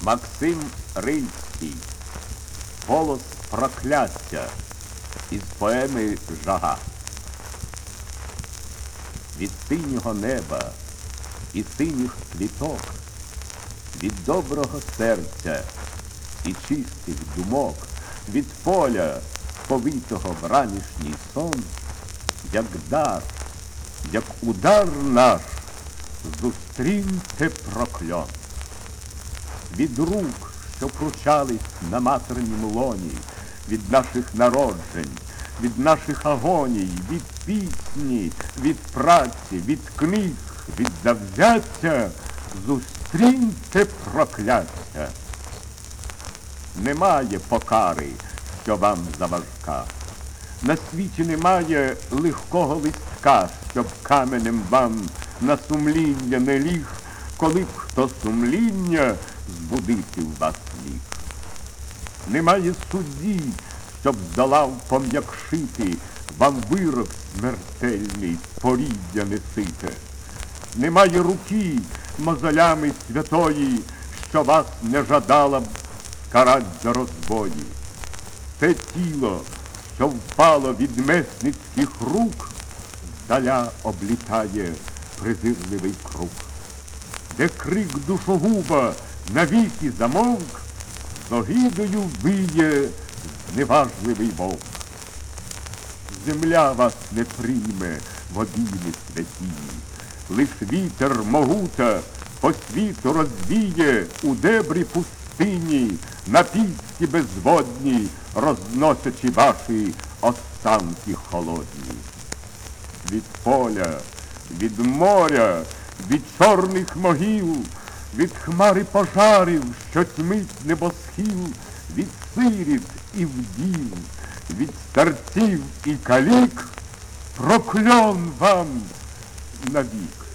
Максим Рильський. Голос прокляття із поеми «Жага». Від синього неба і синіх квіток, від доброго серця і чистих думок, від поля, повитого в ранішній сон, як дар, як удар наш, зустріньте прокльон. Від рук, що пручались на материнім лоні, від наших народжень, від наших агоній, від пісні, від праці, від книг, від завзяття, зустріньте прокляття. Немає покари, що вам заважка. На світі немає легкого листка, щоб каменем вам на сумління не ліг, коли б хто сумління збудити в вас міг. Немає судді, щоб здолав пом'якшити вам вирок смертельний, поріддя несите. Немає руки мозолями святої, що вас не жадала б карать за розбої. Те тіло, що впало від месницьких рук, здаля облітає презирливий круг. Де крик душогуба навіки замовк, з огидою виє зневажливий вовк. Земля вас не прийме в обійми святії, лиш вітер могута по світу розвіє у дебрі пустині, на піски безводні, розносячи ваші останки холодні. Від поля, від моря, від чорних могил, від хмари пожарів, що тьмить небосхил, від сиріт і вдів, від старців і калік, прокльон вам навік.